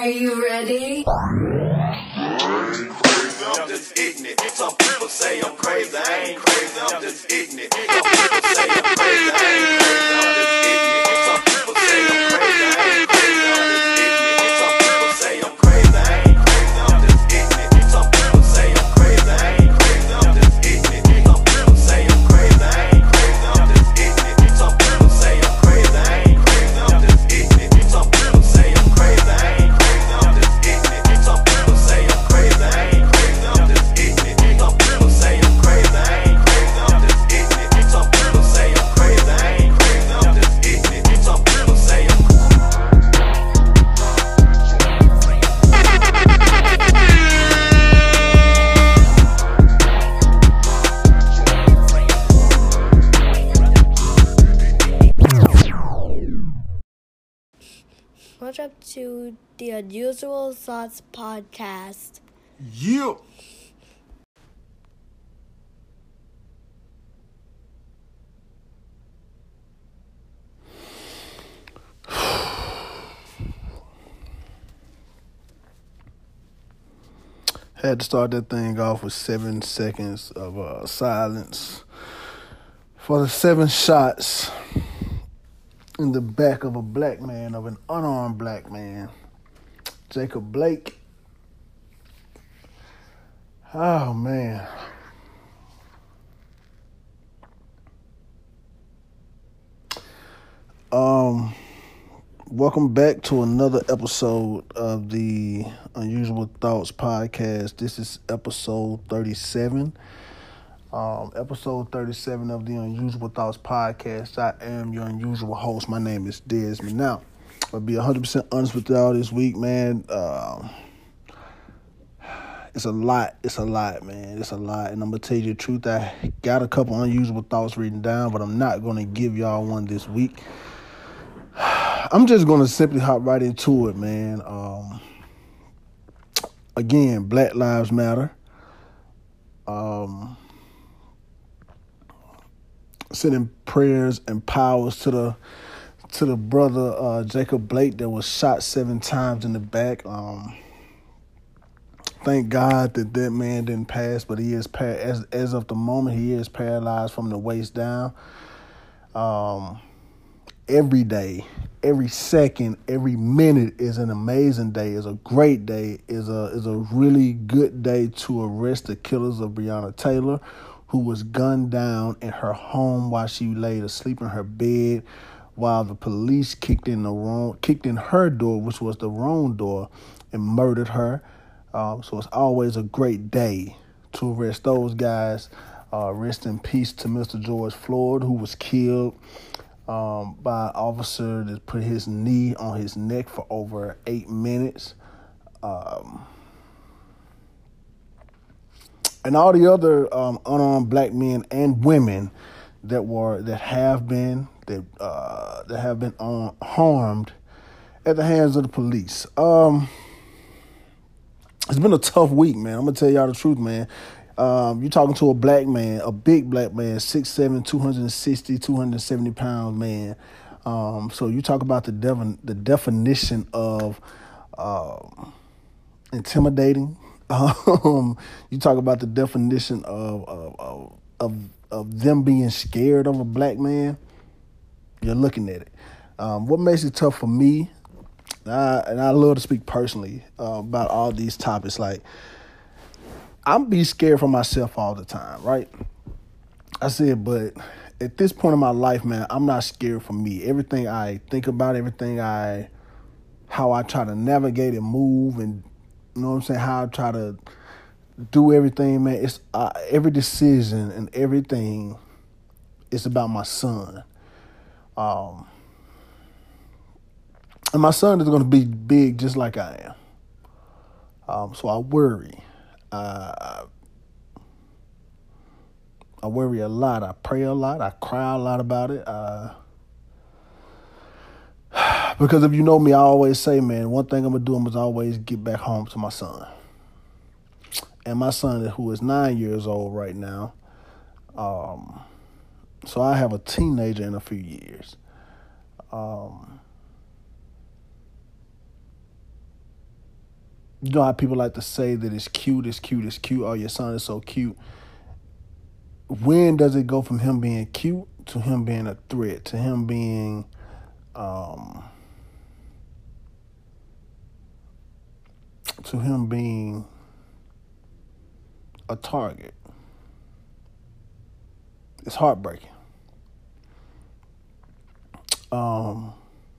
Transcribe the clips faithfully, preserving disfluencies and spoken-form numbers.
Are you ready? I'm just ignorant. Some people say I'm crazy. I ain't crazy. I'm just ignorant. Some people say I'm crazy. I ain't crazy. I'm just ignorant. Some people say I'm crazy. I ain't crazy. I'm just ignorant. Some people say I'm crazy. I ain't crazy. I'm just ignorant. Some people say I'm crazy. I ain't crazy. I'm just ignorant. Some people say I'm crazy. I ain't crazy. I'm just ignorant. Some people say I'm crazy. I ain't crazy. I'm just ignorant. Some people say I'm crazy. I ain't crazy. I'm just ignorant. Some people say I'm crazy. I ain't crazy. I'm just ignorant. Some people say I'm crazy. I ain't crazy. I'm just ignorant. Some people say I'm crazy. I ain't crazy. I'm just ignorant. Some people say I'm Welcome up to the Unusual Thoughts podcast. Yeah. Had to start that thing off with seven seconds of uh, silence for the seven shots in the back of a black man, of an unarmed black man, Jacob Blake. Oh, man. Um, welcome back to another episode of the Unusual Thoughts podcast. This is episode thirty-seven. Um, episode thirty-seven of the Unusual Thoughts podcast. I am your unusual host. My name is Desmond. Now, I'll be one hundred percent honest with y'all this week, man. Uh, it's a lot. It's a lot, man. It's a lot. And I'm going to tell you the truth. I got a couple unusual thoughts written down, but I'm not going to give y'all one this week. I'm just going to simply hop right into it, man. Um, again, Black Lives Matter. Um... Sending prayers and powers to the to the brother uh, Jacob Blake that was shot seven times in the back. Um, thank God that that man didn't pass, but he is par- as as of the moment he is paralyzed from the waist down. Um, every day, every second, every minute is an amazing day. Is a great day. Is a is a really good day to arrest the killers of Breonna Taylor, who was gunned down in her home while she lay asleep in her bed, while the police kicked in the wrong, kicked in her door, which was the wrong door, and murdered her. Um, so it's always a great day to arrest those guys. Uh, rest in peace to Mister George Floyd, who was killed um, by an officer that put his knee on his neck for over eight minutes. Um, And all the other um, unarmed black men and women that were that have been that uh, that have been um, harmed at the hands of the police. Um, it's been a tough week, man. I'm gonna tell y'all the truth, man. Um, you're talking to a black man, a big black man, six seven, two hundred sixty, two hundred seventy pounds man. Um, so you talk about the dev- the definition of um, intimidating. Um, you talk about the definition of, of of of them being scared of a black man. You're looking at it. Um, what makes it tough for me, and I, and I love to speak personally uh, about all these topics. Like, I'm be scared for myself all the time, right? I said, but at this point in my life, man, I'm not scared for me. Everything I think about, everything I, how I try to navigate and move, and you know what I'm saying, how I try to do everything, man. It's uh, every decision and everything. It's about my son. Um, and my son is going to be big just like I am. Um, so I worry. Uh, I worry a lot. I pray a lot. I cry a lot about it. Uh, because if you know me, I always say, man, one thing I'm going to do is always get back home to my son. And my son, who is nine years old right now, um, so I have a teenager in a few years. Um, You know how people like to say that it's cute, it's cute, it's cute. Oh, your son is so cute. When does it go from him being cute to him being a threat, to him being um, to him being a target? It's heartbreaking. Um,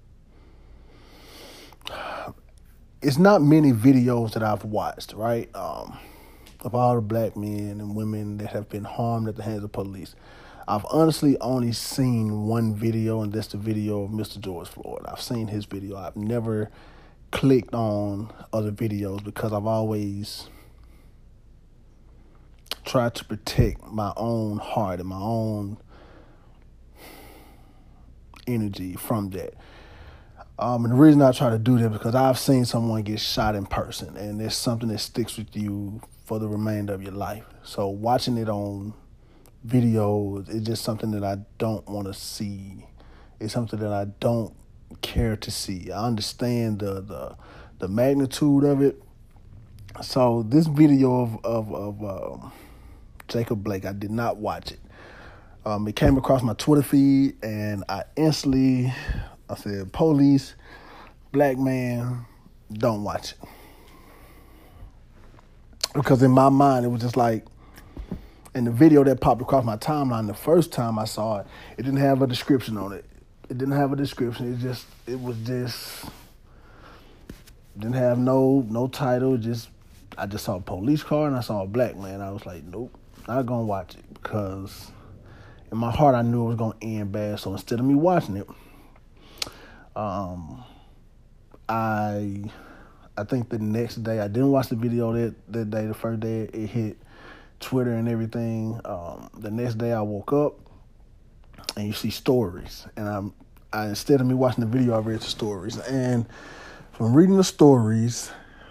it's not many videos that I've watched, right? Um, of all the black men and women that have been harmed at the hands of police. I've honestly only seen one video, and that's the video of Mister George Floyd. I've seen his video. I've never clicked on other videos because I've always tried to protect my own heart and my own energy from that. Um, and the reason I try to do that is because I've seen someone get shot in person, and it's something that sticks with you for the remainder of your life. So watching it on video is just something that I don't want to see. It's something that I don't care to see. I understand the the, the magnitude of it. So this video of of, of um, Jacob Blake, I did not watch it. Um, it came across my Twitter feed, and I instantly, I said, police, black man, don't watch it. Because in my mind, it was just like, in the video that popped across my timeline, the first time I saw it, it didn't have a description on it. It didn't have a description. It just, it was just, didn't have no no title. Just, I just saw a police car and I saw a black man. I was like, nope, not gonna watch it, because in my heart I knew it was gonna end bad. So instead of me watching it, um, I. I think the next day, I didn't watch the video that, that day, the first day it hit Twitter and everything. Um, the next day I woke up and you see stories. And I'm, I instead of me watching the video, I read the stories. And from reading the stories,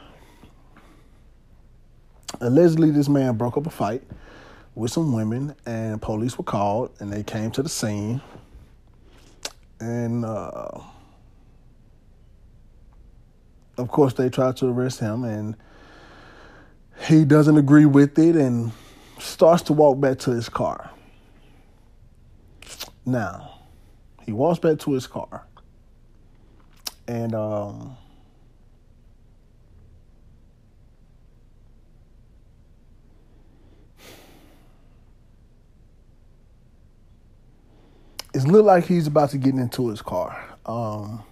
allegedly this man broke up a fight with some women, and police were called and they came to the scene. And, uh, of course, they tried to arrest him, and he doesn't agree with it and starts to walk back to his car. Now, he walks back to his car, and um, it looked like he's about to get into his car. Um,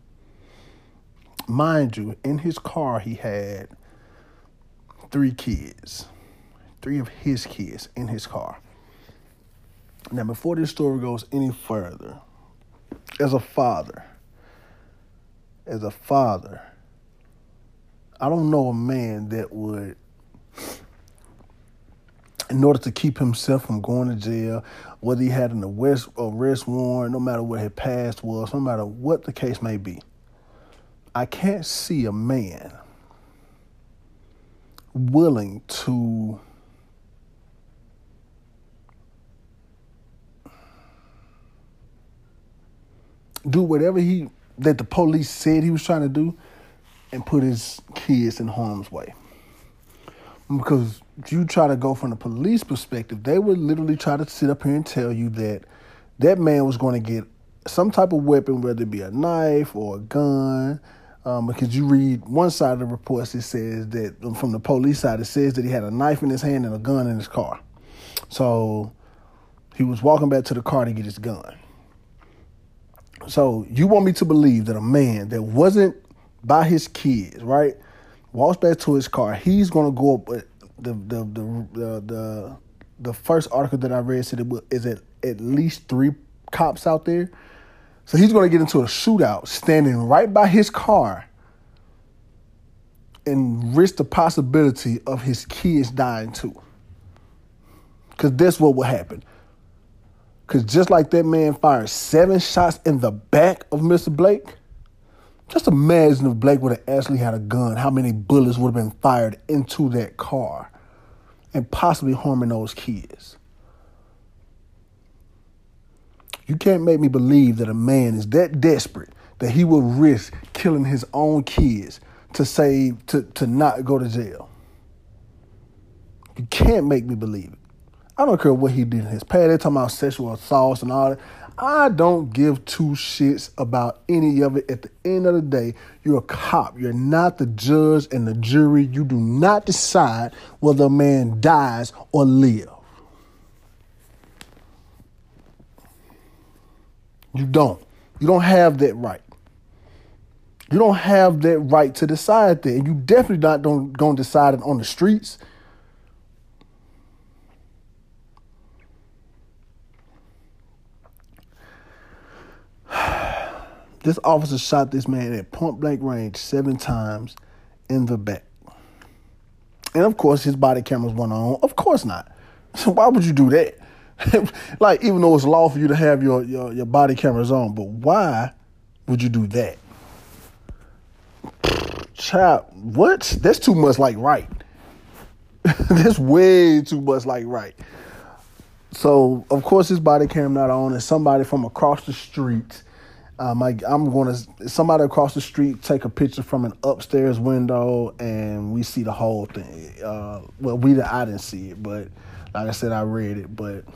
Mind you, in his car, he had three kids, three of his kids in his car. Now, before this story goes any further, as a father, as a father, I don't know a man that would, in order to keep himself from going to jail, whether he had an arrest, arrest warrant, no matter what his past was, no matter what the case may be, I can't see a man willing to do whatever he that the police said he was trying to do and put his kids in harm's way. Because if you try to go from the police perspective, they would literally try to sit up here and tell you that that man was going to get some type of weapon, whether it be a knife or a gun. Um, because you read one side of the reports, it says that from the police side, it says that he had a knife in his hand and a gun in his car. So he was walking back to the car to get his gun. So you want me to believe that a man that wasn't by his kids, right, walks back to his car, he's going to go up. The, the, the, the, the, the first article that I read said it is at, at least three cops out there. So he's going to get into a shootout standing right by his car and risk the possibility of his kids dying too. Because that's what will happen. Because just like that man fired seven shots in the back of Mister Blake, just imagine if Blake would have actually had a gun, how many bullets would have been fired into that car and possibly harming those kids. You can't make me believe that a man is that desperate that he will risk killing his own kids to save, to, to not go to jail. You can't make me believe it. I don't care what he did in his past. They're talking about sexual assaults and all that. I don't give two shits about any of it. At the end of the day, you're a cop. You're not the judge and the jury. You do not decide whether a man dies or lives. You don't. You don't have that right. You don't have that right to decide that. And you definitely not don't, don't decide it on the streets. This officer shot this man at point blank range seven times in the back. And of course, his body cameras went on. Of course not. So why would you do that? Like, even though it's law for you to have your, your, your body cameras on, but why would you do that? Child, what? That's too much like right. That's way too much like right. So, of course, his body camera not on, and somebody from across the street, um, I, I'm going to, somebody across the street take a picture from an upstairs window, and we see the whole thing. Uh, well, we, I didn't see it, but like I said, I read it, but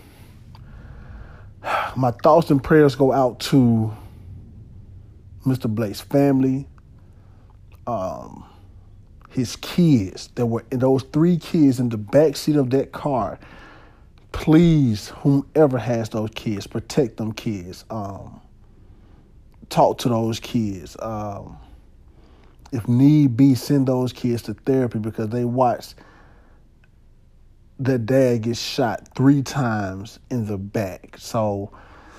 my thoughts and prayers go out to Mister Blake's family, um, his kids. There were those three kids in the backseat of that car. Please, whomever has those kids, protect them kids. Um, talk to those kids. Um, if need be, send those kids to therapy because they watched their dad get shot three times in the back. So,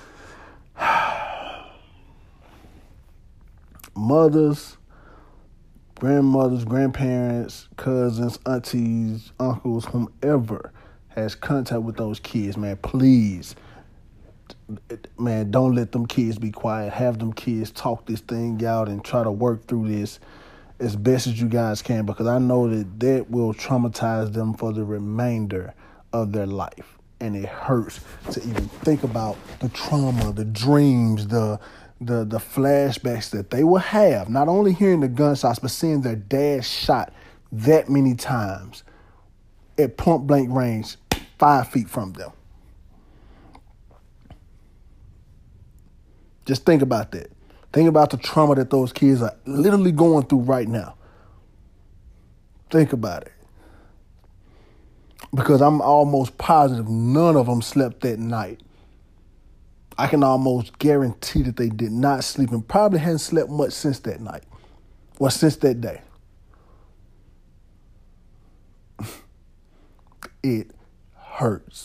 mothers, grandmothers, grandparents, cousins, aunties, uncles, whomever has contact with those kids, man, please, man, don't let them kids be quiet. Have them kids talk this thing out and try to work through this as best as you guys can, because I know that that will traumatize them for the remainder of their life. And it hurts to even think about the trauma, the dreams, the the the flashbacks that they will have, not only hearing the gunshots, but seeing their dad shot that many times at point blank range, five feet from them. Just think about that. Think about the trauma that those kids are literally going through right now. Think about it. Because I'm almost positive none of them slept that night. I can almost guarantee that they did not sleep and probably hadn't slept much since that night or since that day. It hurts.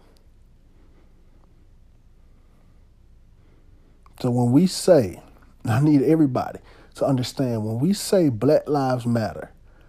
So when we say, I need everybody to understand, when we say Black Lives Matter,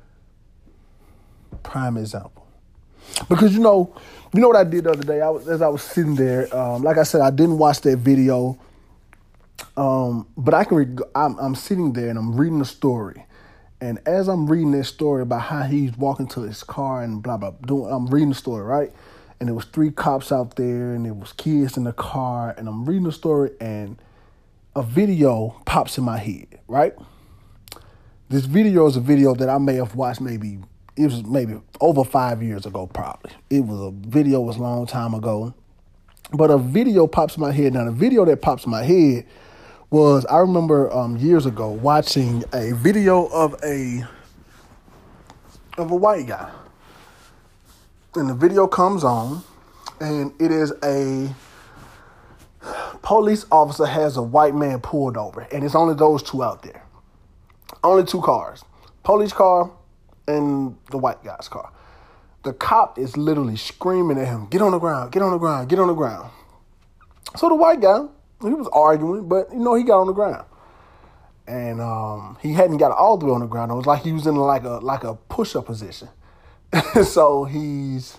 prime example. Because, you know, you know what I did the other day? I was, as I was sitting there, um, like I said, I didn't watch that video, um, but I can. Reg- I'm, I'm sitting there and I'm reading the story, and as I'm reading that story about how he's walking to his car and blah blah, doing, I'm reading the story, right? And there was three cops out there, and there was kids in the car, and I'm reading the story, and a video pops in my head, right? This video is a video that I may have watched maybe. It was maybe over five years ago, probably. It was a video was a long time ago. But a video pops in my head. Now, the video that pops in my head was, I remember um, years ago watching a video of a of a white guy. And the video comes on, and it is a police officer has a white man pulled over. And it's only those two out there. Only two cars. Police car and the white guy's car. The cop is literally screaming at him, get on the ground, get on the ground, get on the ground. So the white guy, he was arguing, but, you know, he got on the ground. And um, he hadn't got all the way on the ground. It was like he was in like a like a push-up position. So he's,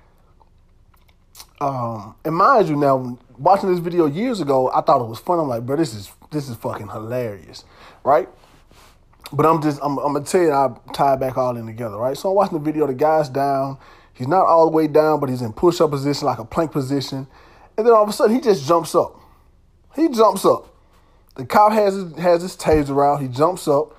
um, and mind you now, watching this video years ago, I thought it was fun. I'm like, bro, this is this is fucking hilarious, right? But I'm just, I'm, I'm going to tell you, I'll tie it back all in together, right? So I'm watching the video, the guy's down. He's not all the way down, but he's in push-up position, like a plank position. And then all of a sudden, he just jumps up. He jumps up. The cop has his, has his taser out. He jumps up.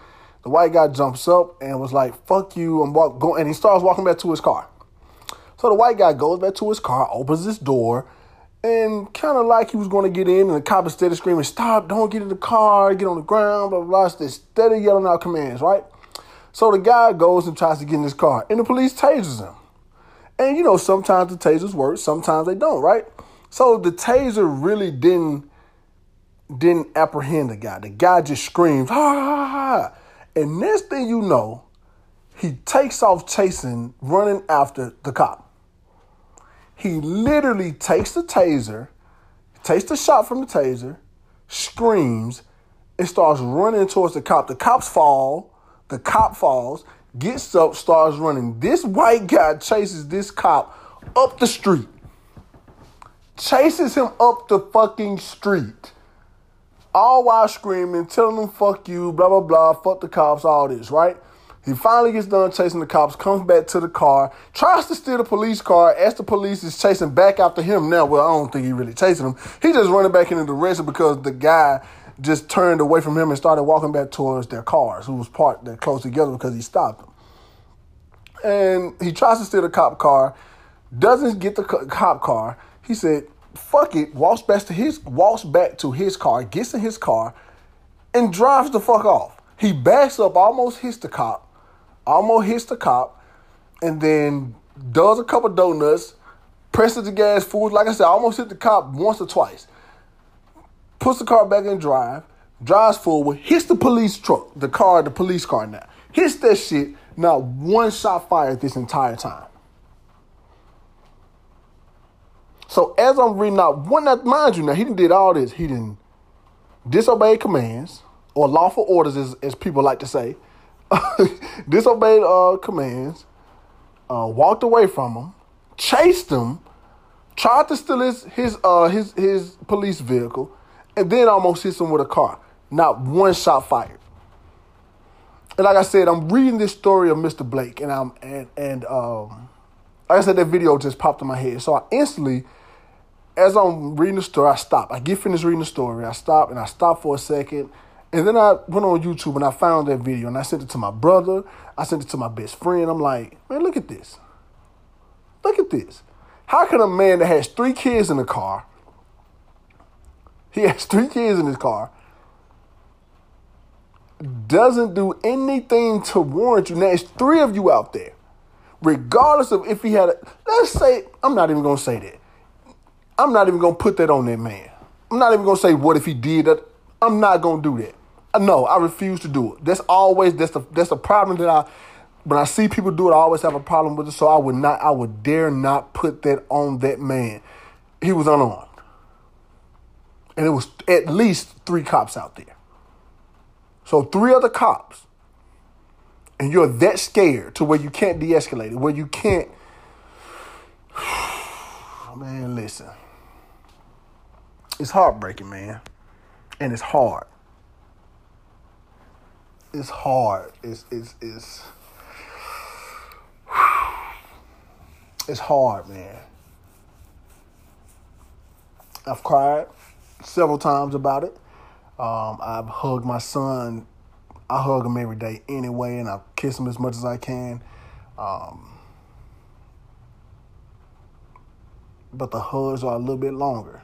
The white guy jumps up and was like, fuck you, I'm walk, going, and he starts walking back to his car. So the white guy goes back to his car, opens his door, and kind of like he was going to get in, and the cop is steady screaming, stop, don't get in the car, get on the ground, blah, blah, blah. They're steady yelling out commands, right? So the guy goes and tries to get in his car, and the police tases him. And, you know, sometimes the tasers work, sometimes they don't, right? So the taser really didn't, didn't apprehend the guy. The guy just screams, ha, ha, ha. And next thing you know, he takes off chasing, running after the cop. He literally takes the taser, takes the shot from the taser, screams, and starts running towards the cop. The cops fall. The cop falls, gets up, starts running. This white guy chases this cop up the street. Chases him up the fucking street. All while screaming, telling them, fuck you, blah, blah, blah, fuck the cops, all this, right? He finally gets done chasing the cops, comes back to the car, tries to steal the police car as the police is chasing back after him now. Well, I don't think he really chasing him. He just running back in the direction because the guy just turned away from him and started walking back towards their cars, who was parked that close together because he stopped them. And he tries to steal the cop car, doesn't get the cop car. He said, fuck it, walks back to his walks back to his car, gets in his car, and drives the fuck off. He backs up, almost hits the cop, almost hits the cop, and then does a couple donuts, presses the gas forward. Like I said, almost hit the cop once or twice. Puts the car back in drive, drives forward, hits the police truck, the car, the police car now. Hits that shit, not one shot fired this entire time. So as I'm reading out, one that, mind you, now he didn't did all this. He didn't disobey commands, or lawful orders, as, as people like to say. Disobeyed uh, commands, uh, walked away from him, chased him, tried to steal his his uh, his his police vehicle, and then almost hits him with a car. Not one shot fired. And like I said, I'm reading this story of Mister Blake, and I'm and and um, like I said, that video just popped in my head. So I instantly, as I'm reading the story, I stop. I get finished reading the story. I stop and I stop for a second. And then I went on YouTube and I found that video and I sent it to my brother. I sent it to my best friend. I'm like, man, look at this. Look at this. How can a man that has three kids in the car, he has three kids in his car, doesn't do anything to warrant you? Now, it's three of you out there. Regardless of if he had a, let's say, I'm not even going to say that. I'm not even going to put that on that man. I'm not even going to say what if he did that. I'm not going to do that. No, I refuse to do it. That's always, that's the, that's the problem that I, when I see people do it, I always have a problem with it. So I would not, I would dare not put that on that man. He was unarmed. And it was at least three cops out there. So three other cops. And you're that scared to where you can't de-escalate it, where you can't. Man, listen. It's heartbreaking, man. And it's hard. It's hard. It's it's it's it's hard, man. I've cried several times about it. Um, I've hugged my son. I hug him every day anyway, and I kiss him as much as I can. Um, but the hugs are a little bit longer.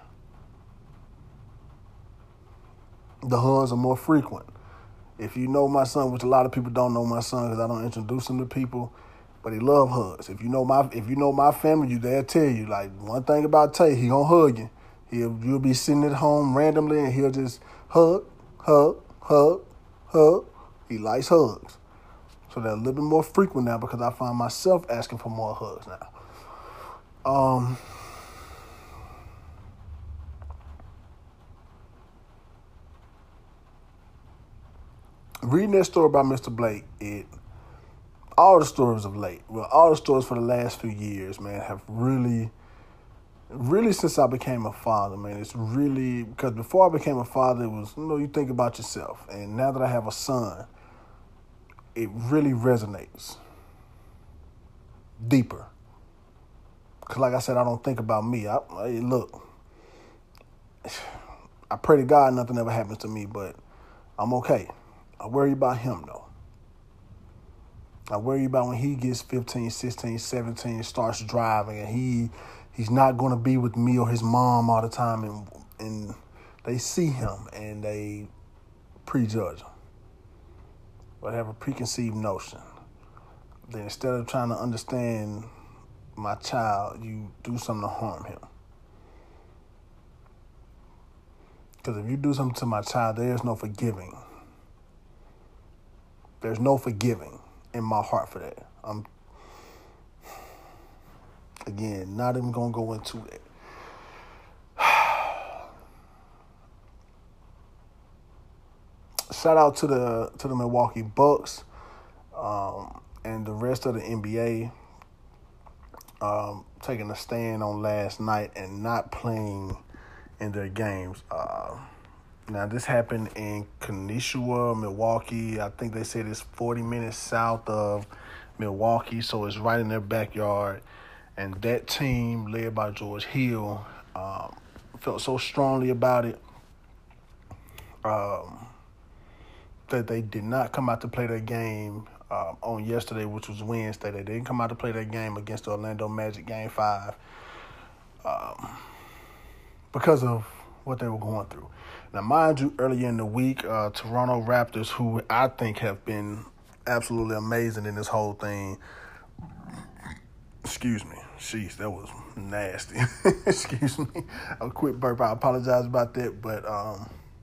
The hugs are more frequent. If you know my son, which a lot of people don't know my son because I don't introduce him to people, but he love hugs. If you know my if you know my family, you they'll tell you, like, one thing about Tay, he gonna hug you. He'll you'll be sitting at home randomly and he'll just hug, hug, hug, hug. He likes hugs. So they're a little bit more frequent now because I find myself asking for more hugs now. Um Reading that story about Mister Blake, it all the stories of late, well, all the stories for the last few years, man, have really, really since I became a father, man, it's really, because before I became a father, it was, you know, you think about yourself. And now that I have a son, it really resonates deeper. Because like I said, I don't think about me. I, I look, I pray to God nothing ever happens to me, but I'm okay. I worry about him, though. I worry about when he gets fifteen, sixteen, seventeen, starts driving, and he he's not going to be with me or his mom all the time, and and they see him and they prejudge him, or have a preconceived notion. Then instead of trying to understand my child, you do something to harm him. Because if you do something to my child, there is no forgiving. There's no forgiving in my heart for that. I'm, again, not even going to go into it. Shout out to the to the Milwaukee Bucks um, and the rest of the N B A um, taking a stand on last night and not playing in their games. Uh, now, this happened in Kenosha, Milwaukee. I think they said it's forty minutes south of Milwaukee, so it's right in their backyard. And that team, led by George Hill, um, felt so strongly about it um, that they did not come out to play their game uh, on yesterday, which was Wednesday. They didn't come out to play their game against the Orlando Magic Game five um, because of what they were going through. Now, mind you, earlier in the week, uh, Toronto Raptors, who I think have been absolutely amazing in this whole thing. Excuse me. Jeez, that was nasty. Excuse me. A quick burp. I apologize about that. But um,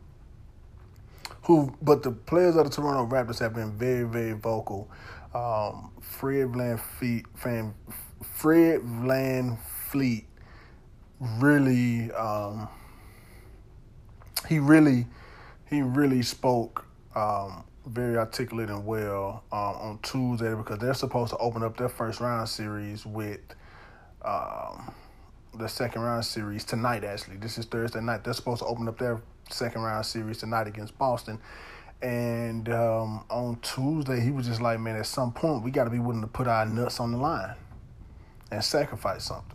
who? But the players of the Toronto Raptors have been very, very vocal. Um, Fred VanVleet, Fred VanVleet really. Um, He really, he really spoke um, very articulate and well um, on Tuesday, because they're supposed to open up their first round series with um, the second round series tonight. Actually, this is Thursday night. They're supposed to open up their second round series tonight against Boston. And um, on Tuesday, he was just like, "Man, at some point, we got to be willing to put our nuts on the line and sacrifice something."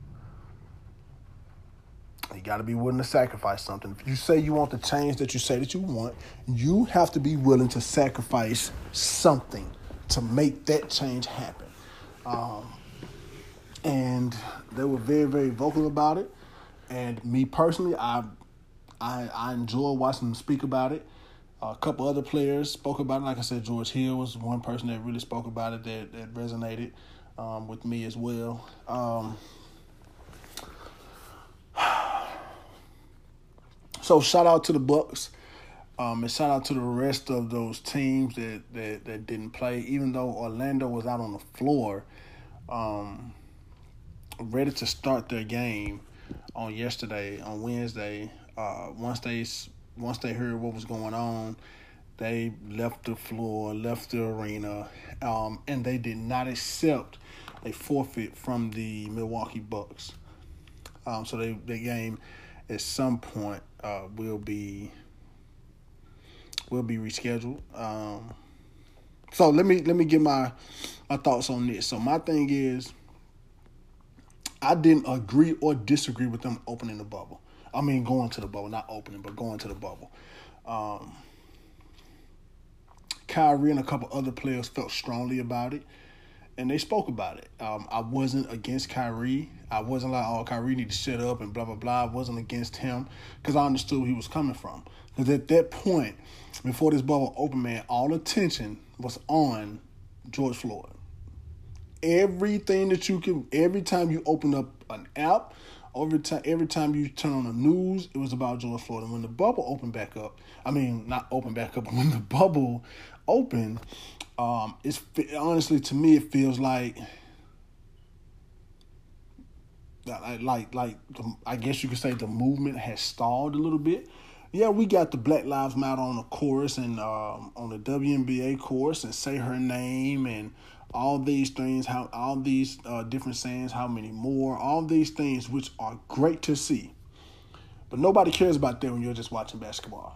You got to be willing to sacrifice something. If you say you want the change that you say that you want, you have to be willing to sacrifice something to make that change happen. Um, and they were very, very vocal about it. And me personally, I I, I enjoy watching them speak about it. Uh, a couple other players spoke about it. Like I said, George Hill was one person that really spoke about it that, that resonated um, with me as well. Um So shout out to the Bucks, um, and shout out to the rest of those teams that, that, that didn't play. Even though Orlando was out on the floor, um, ready to start their game on yesterday, on Wednesday. Uh, once they once they heard what was going on, they left the floor, left the arena, um, and they did not accept a forfeit from the Milwaukee Bucks. Um, so they the game at some point uh, will be will be rescheduled. Um, so let me let me get my my thoughts on this. So my thing is, I didn't agree or disagree with them opening the bubble. I mean, going to the bubble, not opening, but going to the bubble. Um, Kyrie and a couple other players felt strongly about it, and they spoke about it. Um, I wasn't against Kyrie. I wasn't like, oh, Kyrie need to shut up and blah, blah, blah. I wasn't against him because I understood where he was coming from. Because at that point, before this bubble opened, man, all attention was on George Floyd. Everything that you could, every time you open up an app, every time, every time you turn on the news, it was about George Floyd. And when the bubble opened back up, I mean, not opened back up, but when the bubble opened, um, it's honestly, to me, it feels like, like, like, like the, I guess you could say the movement has stalled a little bit. Yeah, we got the Black Lives Matter on the chorus and um, on the W N B A chorus and Say Her Name and all these things, how all these uh, different sayings, how many more, all these things which are great to see. But nobody cares about that when you're just watching basketball.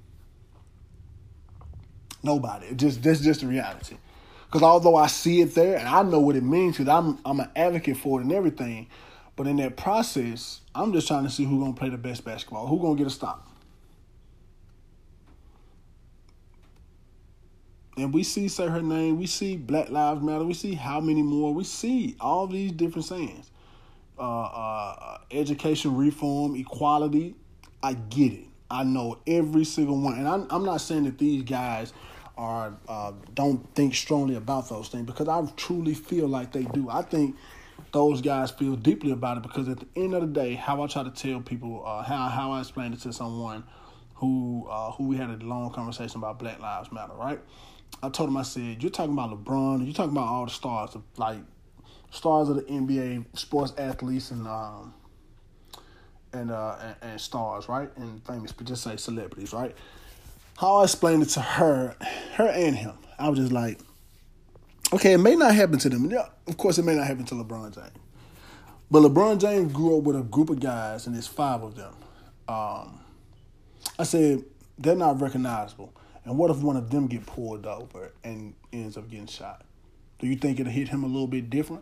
Nobody. It just that's just the reality. Because although I see it there and I know what it means, because I'm I'm an advocate for it and everything, but in that process, I'm just trying to see who's gonna play the best basketball, who's gonna get a stop. And we see say her name. We see Black Lives Matter. We see how many more. We see all these different sayings. Uh, uh, education reform, equality. I get it. I know every single one. And I'm, I'm not saying that these guys are uh, don't think strongly about those things, because I truly feel like they do. I think those guys feel deeply about it, because at the end of the day, how I try to tell people, uh, how how I explained it to someone who uh, who we had a long conversation about Black Lives Matter, right? I told him, I said, you're talking about LeBron, you're talking about all the stars, of, like stars of the N B A, sports athletes, and um, and, uh, and and stars, right? And famous, but just say celebrities, right? How I explained it to her, her and him, I was just like, okay, it may not happen to them. Yeah, of course, it may not happen to LeBron James. But LeBron James grew up with a group of guys, and there's five of them. Um, I said, they're not recognizable. And what if one of them get pulled over and ends up getting shot? Do you think it'll hit him a little bit different?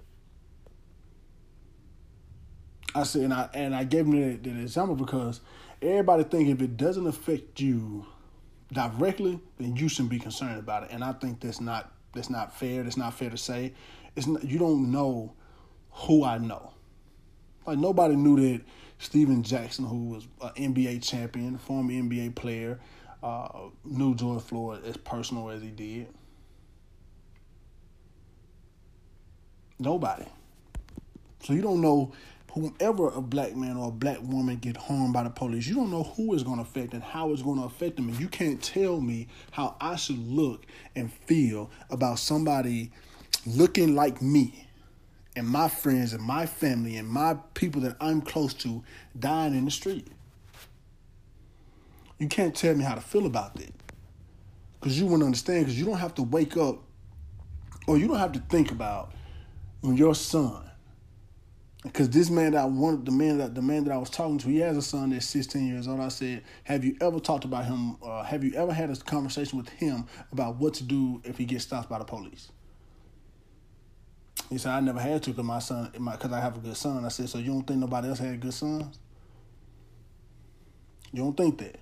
I said, and I and I gave him that, that example because everybody think if it doesn't affect you directly, then you shouldn't be concerned about it. And I think that's not that's not fair. That's not fair to say. It's not, you don't know who I know. Like, nobody knew that Steven Jackson, who was an N B A champion, former N B A player, uh, knew George Floyd as personal as he did. Nobody. So you don't know, whomever a black man or a black woman get harmed by the police, you don't know who it's going to affect and how it's going to affect them. And you can't tell me how I should look and feel about somebody looking like me and my friends and my family and my people that I'm close to dying in the street. You can't tell me how to feel about that, because you wouldn't understand, because you don't have to wake up, or you don't have to think about when your son, because this man that I wanted, the man that the man that I was talking to, he has a son that's sixteen years old. I said, have you ever talked about him? Uh, have you ever had a conversation with him about what to do if he gets stopped by the police? He said, I never had to, because my son, because I have a good son. I said, so you don't think nobody else had good sons? You don't think that?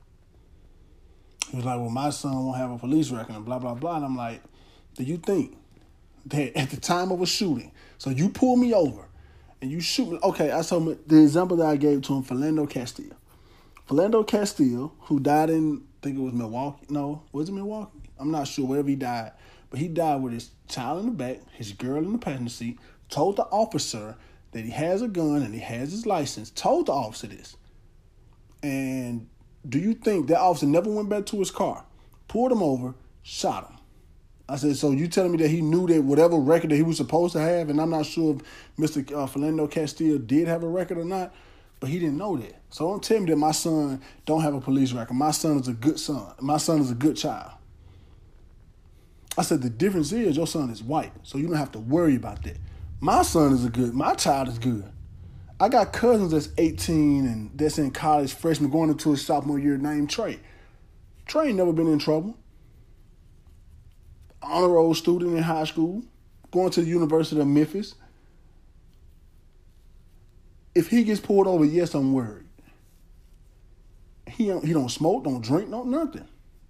He was like, well, my son won't have a police record and blah, blah, blah. And I'm like, do you think that at the time of a shooting, so you pull me over and you shoot me? Okay, I told him the example that I gave to him, Philando Castile. Philando Castile, who died in, I think it was Milwaukee. No, was it Milwaukee? I'm not sure, wherever he died. But he died with his child in the back, his girl in the passenger seat, told the officer that he has a gun and he has his license, told the officer this. And do you think that officer never went back to his car, pulled him over, shot him? I said, so you telling me that he knew that whatever record that he was supposed to have, and I'm not sure if Mister Uh, Philando Castile did have a record or not, but he didn't know that. So don't tell me that my son don't have a police record. My son is a good son. My son is a good child. I said, the difference is your son is white, so you don't have to worry about that. My son is a good, my child is good. I got cousins that's eighteen and that's in college, freshman, going into his sophomore year, named Trey. Trey ain't never been in trouble. Honor roll student in high school, going to the University of Memphis. If he gets pulled over, yes, I'm worried. He don't, he don't smoke, don't drink, no nothing.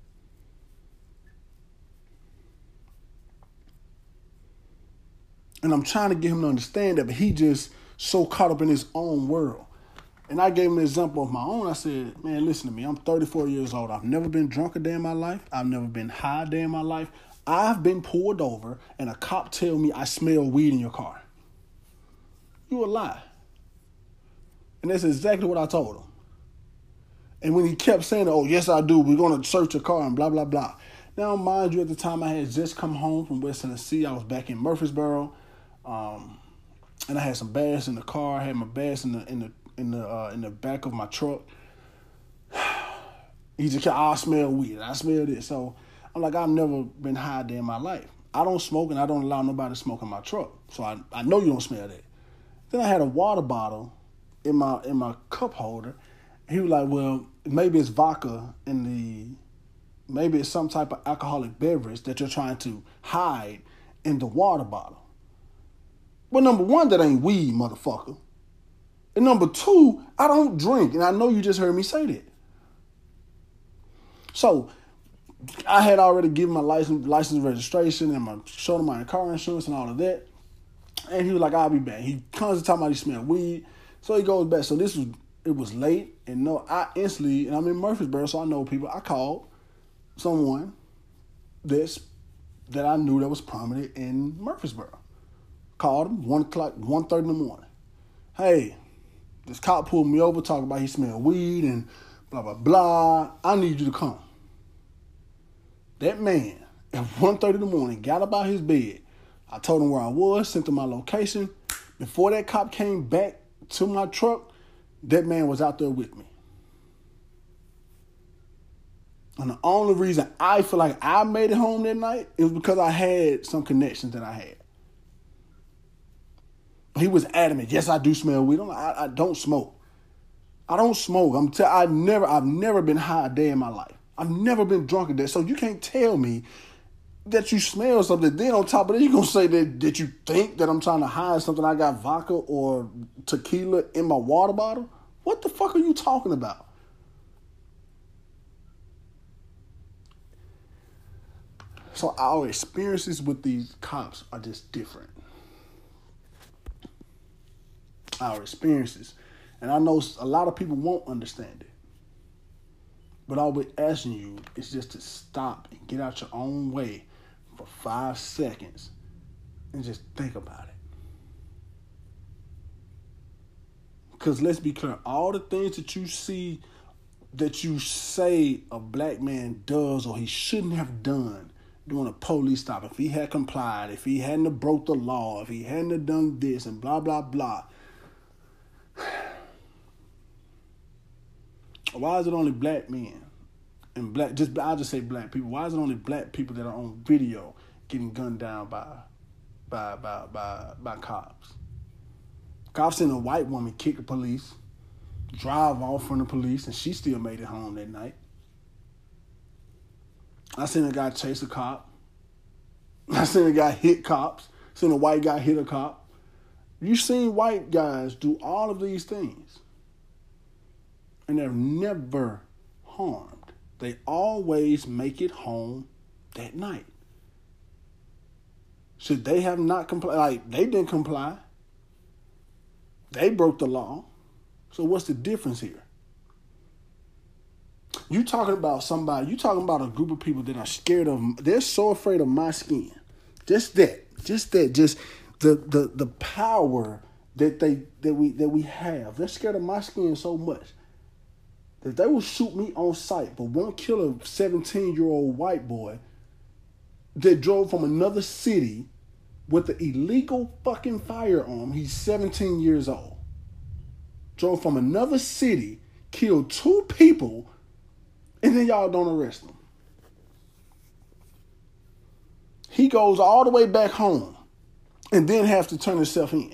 And I'm trying to get him to understand that, but he just so caught up in his own world. And I gave him an example of my own. I said, man, listen to me. I'm thirty-four years old. I've never been drunk a day in my life. I've never been high a day in my life. I've been pulled over and a cop tell me I smell weed in your car. You a lie. And that's exactly what I told him. And when he kept saying, oh, yes, I do, we're going to search your car and blah, blah, blah. Now, mind you, at the time I had just come home from West Tennessee. I was back in Murfreesboro. Um, and I had some bags in the car. I had my bags in the in the in the uh, in the back of my truck. He just kept, I smell weed. I smell this. So I'm like, I've never been high a day in my life. I don't smoke, and I don't allow nobody to smoke in my truck. So I, I know you don't smell that. Then I had a water bottle in my in my cup holder. He was like, well, maybe it's vodka in the, maybe it's some type of alcoholic beverage that you're trying to hide in the water bottle. Well, number one, that ain't weed, motherfucker. And number two, I don't drink. And I know you just heard me say that. So I had already given my license, license registration and my showed him my car insurance and all of that. And he was like, "I'll be back." He comes to talk about he smelled weed, so he goes back. So this was it was late, and no, I instantly, and I'm in Murfreesboro, so I know people. I called someone that's that I knew that was prominent in Murfreesboro. Called him one o'clock, one thirty in the morning. Hey, this cop pulled me over, talking about he smelled weed and blah blah blah. I need you to come. That man at one thirty in the morning got up out his bed. I told him where I was, sent him my location. Before that cop came back to my truck, that man was out there with me. And the only reason I feel like I made it home that night is because I had some connections that I had. He was adamant. Yes, I do smell weed. I'm like, I, I don't smoke. I don't smoke. I'm t- I never. I've never been high a day in my life. I've never been drunk a day. So you can't tell me that you smell something. Then on top of that, you're gonna say that that you think that I'm trying to hide something. I got vodka or tequila in my water bottle. What the fuck are you talking about? So our experiences with these cops are just different. Our experiences. And I know a lot of people won't understand it. But all we're asking you is just to stop and get out your own way for five seconds and just think about it. Because let's be clear, all the things that you see, that you say a black man does or he shouldn't have done during a police stop, if he had complied, if he hadn't have broke the law, if he hadn't have done this and blah, blah, blah. Why is it only black men and black, just I'll just say black people, why is it only black people that are on video getting gunned down by by by by, by cops? I've seen a white woman kick a police, drive off from the police, and she still made it home that night. I seen a guy chase a cop. I seen a guy hit cops. Seen a white guy hit a cop. You've seen white guys do all of these things. And they're never harmed. They always make it home that night. Should they have not complied? Like, they didn't comply. They broke the law. So what's the difference here? You talking about somebody, you talking about a group of people that are scared of, they're so afraid of my skin. Just that. Just that. Just the the the power that they that we that we have. They're scared of my skin so much that they will shoot me on sight, but won't kill a seventeen-year-old white boy that drove from another city with an illegal fucking firearm. He's seventeen years old. Drove from another city, killed two people, and then y'all don't arrest him. He goes all the way back home and then has to turn himself in.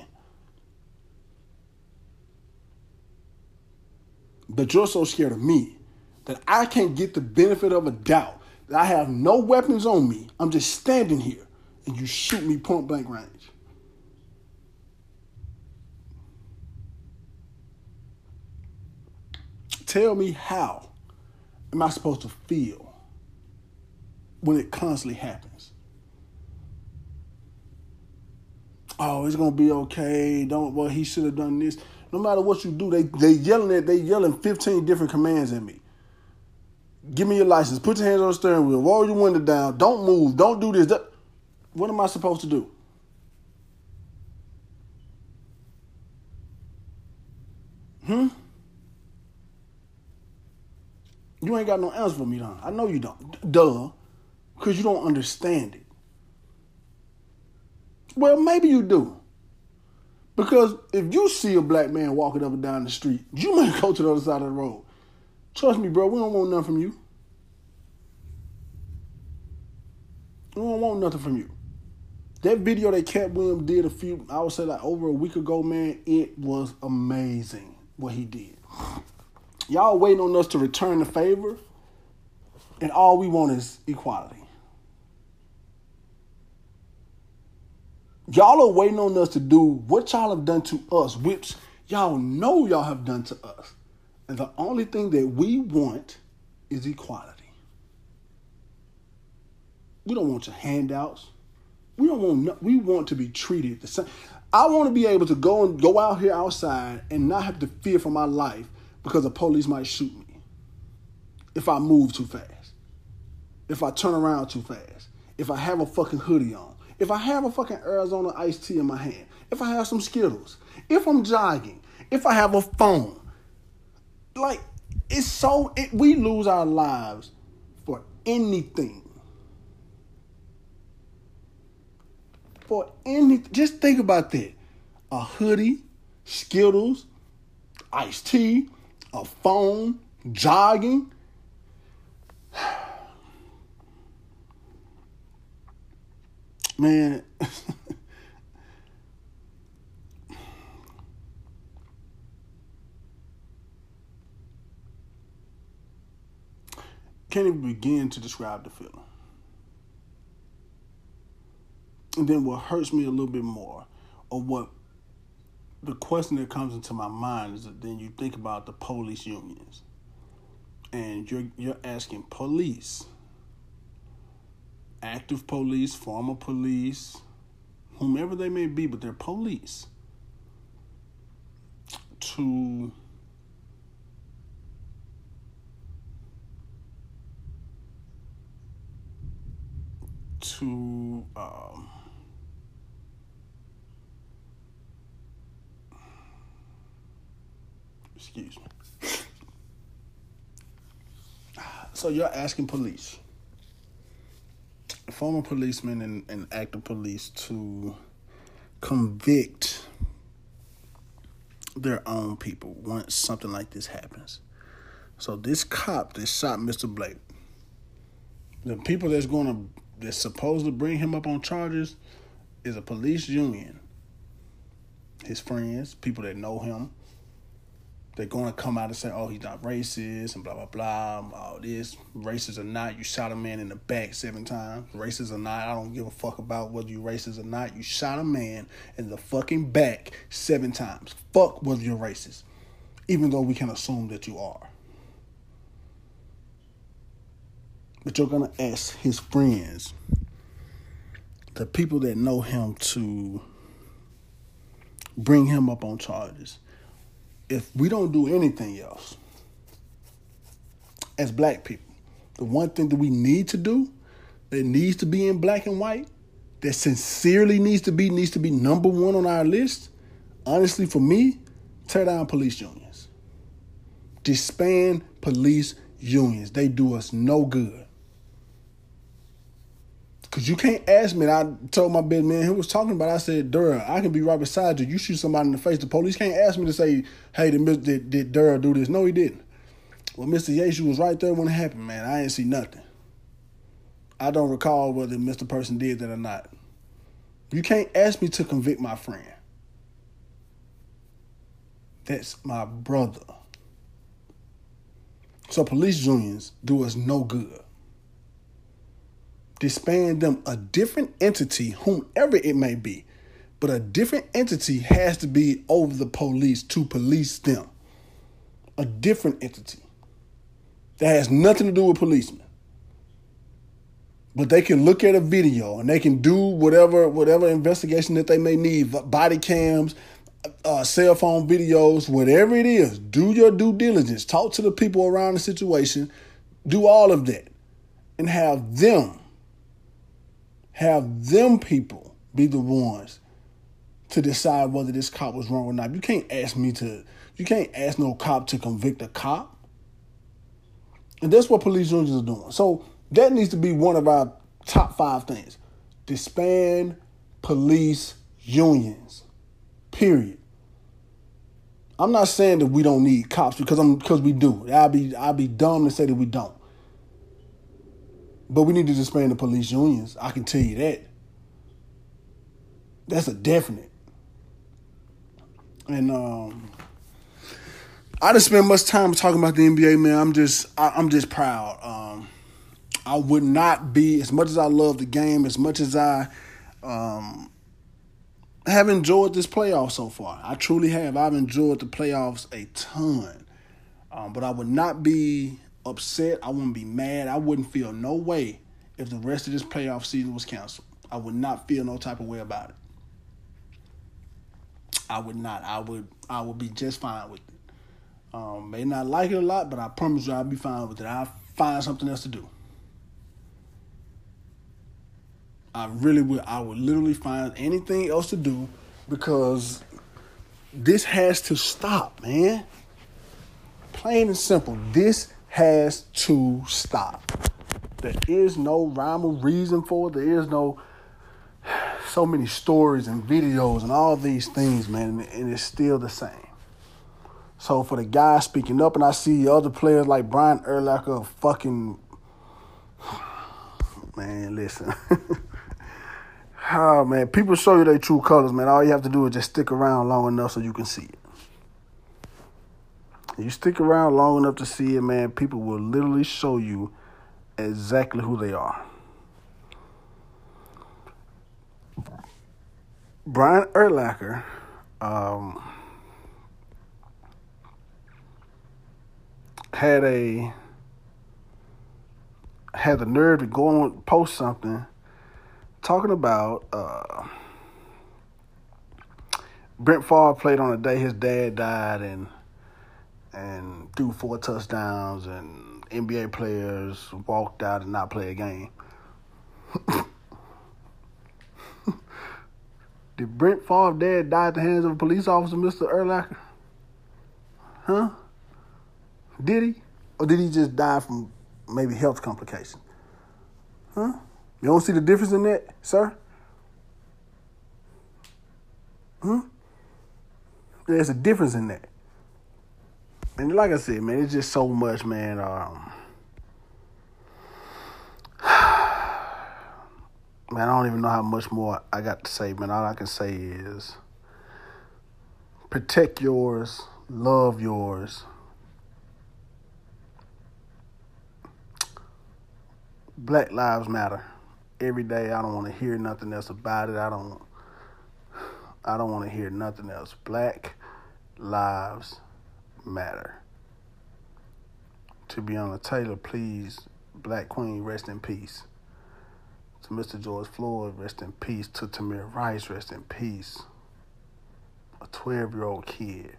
But you're so scared of me that I can't get the benefit of a doubt that I have no weapons on me. I'm just standing here and you shoot me point blank range. Tell me, how am I supposed to feel when it constantly happens? Oh, it's gonna be okay. Don't. Well, he should have done this. No matter what you do, they they yelling at they yelling fifteen different commands at me. Give me your license. Put your hands on the steering wheel. Roll your window down. Don't move. Don't do this. That. What am I supposed to do? Hmm. You ain't got no answer for me, huh? I know you don't. Duh. Because you don't understand it. Well, maybe you do. Because if you see a black man walking up and down the street, you might go to the other side of the road. Trust me, bro, we don't want nothing from you. We don't want nothing from you. That video that Cat Williams did a few, I would say like over a week ago, man, it was amazing what he did. Y'all waiting on us to return the favor, and all we want is equality. Y'all are waiting on us to do what y'all have done to us, which y'all know y'all have done to us. And the only thing that we want is equality. We don't want your handouts. We don't want. No, we want to be treated the same. I want to be able to go and go out here outside and not have to fear for my life because the police might shoot me if I move too fast, if I turn around too fast, if I have a fucking hoodie on, if I have a fucking Arizona iced tea in my hand, if I have some Skittles, if I'm jogging, if I have a phone. Like, it's so, it, we lose our lives for anything. For any, just think about that. A hoodie, Skittles, iced tea, a phone, jogging. Man. Can't even begin to describe the feeling. And then what hurts me a little bit more, or what the question that comes into my mind is that then you think about the police unions. And you're you're asking police, active police, former police, whomever they may be, but they're police, to to um, excuse me. So you're asking police, former policemen and, and active police, to convict their own people once something like this happens. So this cop that shot Mister Blake, the people that's going to, that's supposed to bring him up on charges is a police union. His friends, people that know him, they're going to come out and say, oh, he's not racist and blah, blah, blah, all this. Racist or not, you shot a man in the back seven times. Racist or not, I don't give a fuck about whether you racist or not. You shot a man in the fucking back seven times. Fuck whether you're racist, even though we can assume that you are. But you're going to ask his friends, the people that know him, to bring him up on charges. If we don't do anything else, as black people, the one thing that we need to do, that needs to be in black and white, that sincerely needs to be, needs to be number one on our list, honestly, for me, tear down police unions. Disband police unions. They do us no good. Because you can't ask me, and I told my best man who was talking about it, I said, Durr, I can be right beside you. You shoot somebody in the face. The police can't ask me to say, hey, did, did, did Durr do this? No, he didn't. Well, Mister Yates, you was right there when it happened, man. I ain't see nothing. I don't recall whether Mister Person did that or not. You can't ask me to convict my friend. That's my brother. So police unions do us no good. Disband them. A different entity, whomever it may be, but a different entity has to be over the police to police them. A different entity that has nothing to do with policemen. But they can look at a video and they can do whatever whatever investigation that they may need, body cams, uh, cell phone videos, whatever it is. Do your due diligence. Talk to the people around the situation. Do all of that. And have them Have them people be the ones to decide whether this cop was wrong or not. You can't ask me to, you can't ask no cop to convict a cop. And that's what police unions are doing. So that needs to be one of our top five things. Disband police unions. Period. I'm not saying that we don't need cops because I'm because we do. I'd be I'd be dumb to say that we don't. But we need to disband the police unions. I can tell you that. That's a definite. And um, I didn't spend much time talking about the N B A, man. I'm just, I, I'm just proud. Um, I would not be, as much as I love the game, as much as I um, have enjoyed this playoff so far. I truly have. I've enjoyed the playoffs a ton. Um, but I would not be upset. I wouldn't be mad. I wouldn't feel no way if the rest of this playoff season was canceled. I would not feel no type of way about it. I would not. I would I would be just fine with it. Um, may not like it a lot, but I promise you I'll be fine with it. I'll find something else to do. I really would. I would literally find anything else to do because this has to stop, man. Plain and simple. This has to stop. There is no rhyme or reason for it. There is no so many stories and videos and all these things, man, and it's still the same. So for the guy speaking up, and I see other players like Brian Urlacher fucking, man, listen. Oh, man, people show you their true colors, man. All you have to do is just stick around long enough so you can see it. You stick around long enough to see it, man, people will literally show you exactly who they are. Brian Urlacher, um, had a had the nerve to go on post something talking about uh, Brett Favre played on the day his dad died and and threw four touchdowns, and N B A players walked out and not play a game. Did Brett Favre's dad die at the hands of a police officer, Mister Urlacher? Huh? Did he? Or did he just die from maybe health complications? Huh? You don't see the difference in that, sir? Hmm? There's a difference in that. And like I said, man, it's just so much, man. Um, man, I don't even know how much more I got to say, man. All I can say is protect yours, love yours. Black Lives Matter. Every day, I don't want to hear nothing else about it. I don't I don't want to hear nothing else. Black Lives Matter. To Breonna Taylor, please, Black Queen, rest in peace. To Mister George Floyd, rest in peace. To Tamir Rice, rest in peace. A twelve-year-old kid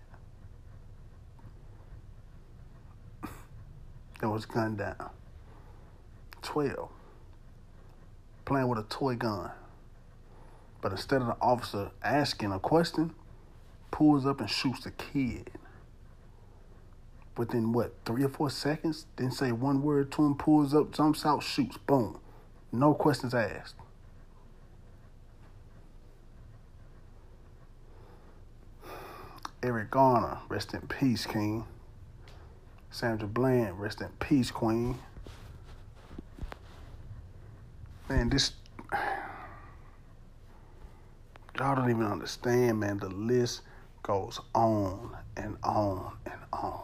that was gunned down. twelve. Playing with a toy gun. But instead of the officer asking a question, pulls up and shoots the kid. Within, what, three or four seconds? Didn't say one word to him, pulls up, jumps out, shoots, boom. No questions asked. Eric Garner, rest in peace, King. Sandra Bland, rest in peace, Queen. Man, this... Y'all don't even understand, man. The list goes on and on and on.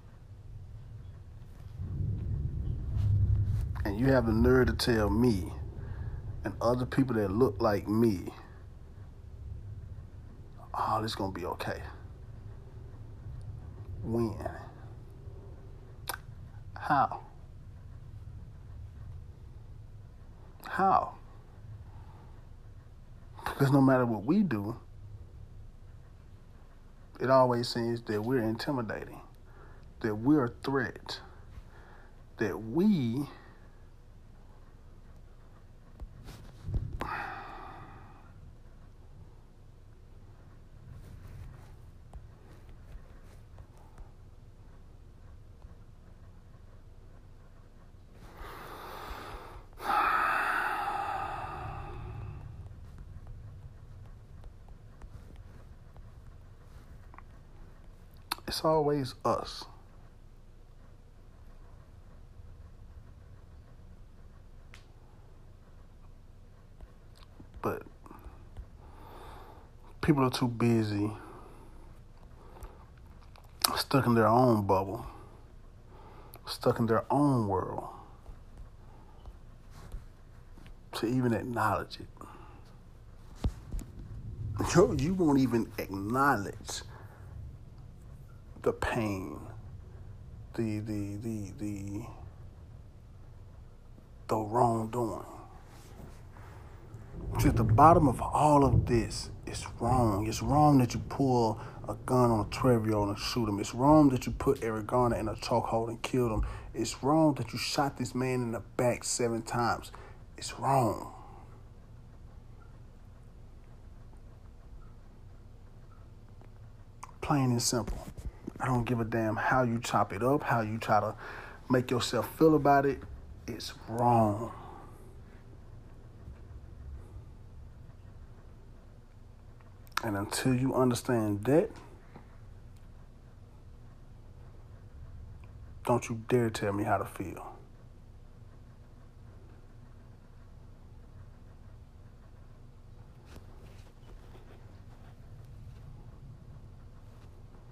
And you have the nerve to tell me and other people that look like me, oh, this is going to be okay. When? How? How? Because no matter what we do, it always seems that we're intimidating, that we're a threat, that we it's always us. But people are too busy, stuck in their own bubble, stuck in their own world, to even acknowledge it. You, you won't even acknowledge the pain, the the the the the wrongdoing. See, at the bottom of all of this, it's wrong. It's wrong that you pull a gun on a twelve-year-old and shoot him. It's wrong that you put Eric Garner in a chokehold and killed him. It's wrong that you shot this man in the back seven times. It's wrong. Plain and simple. I don't give a damn how you chop it up, how you try to make yourself feel about it. It's wrong. And until you understand that, don't you dare tell me how to feel.